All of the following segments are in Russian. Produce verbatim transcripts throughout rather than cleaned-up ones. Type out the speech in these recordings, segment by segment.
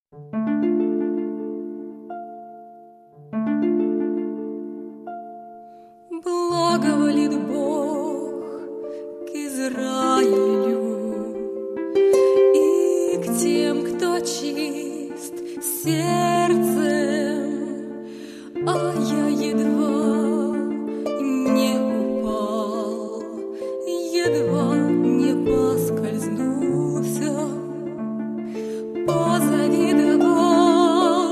Благоволит Бог к Израилю и к тем, кто чист сердцем, а я едва не упал, едва не поскользнулся, позавидовал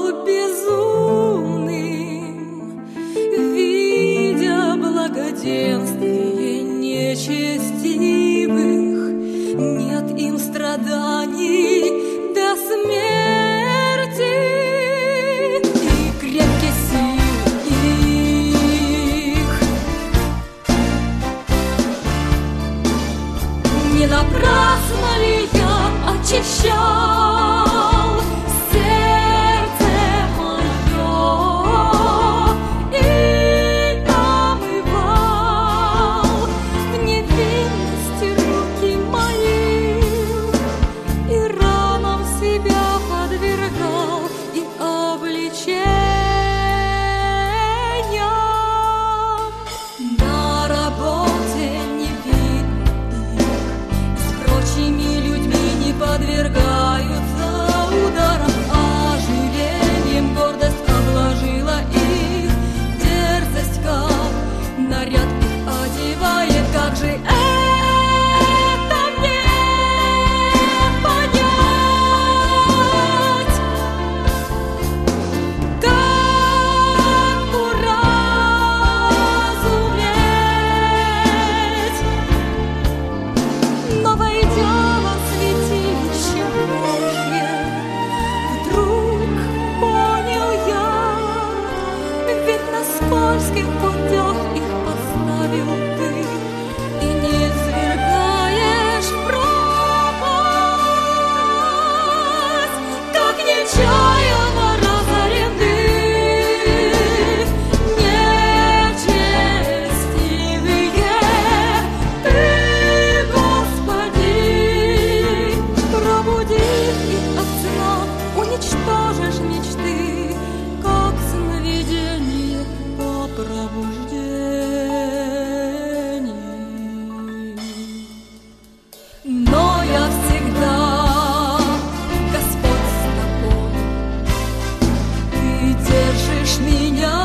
безумным, видя благоденствие нечестивых, нет им страданий до смерти, и крепкий сил их. Не напрасно ли я очищал сердце мое и омывал в невинности руки мои, и ранам себя подвергал, и обличениям. На работе не видно их, с прочими людьми не подвергаются ударам, ожирением гордость обложила их, дерзость как наряд их одевает. Как же это мне понять? Как уразуметь? Но войдя во святилище Божье, вдруг понял я, ведь на скользких путях их поставил ты, и не извергаешь в пропасть, как нечаянно разорены нечестивые. Ты, Господи, пробудив их от сна, уничтожишь мечты, как сновидение по пробуждении. Но я всегда, Господь, с тобой, ты держишь меня